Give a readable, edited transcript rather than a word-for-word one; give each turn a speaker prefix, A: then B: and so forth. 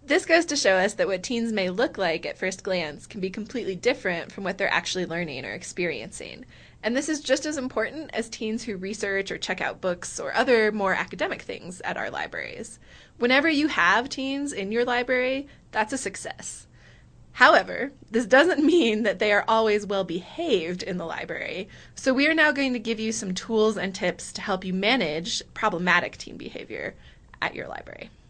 A: This goes to show us that what teens may look like at first glance can be completely different from what they're actually learning or experiencing. And this is just as important as teens who research or check out books or other more academic things at our libraries. Whenever you have teens in your library, that's a success. However, this doesn't mean that they are always well behaved in the library, so we are now going to give you some tools and tips to help you manage problematic teen behavior at your library.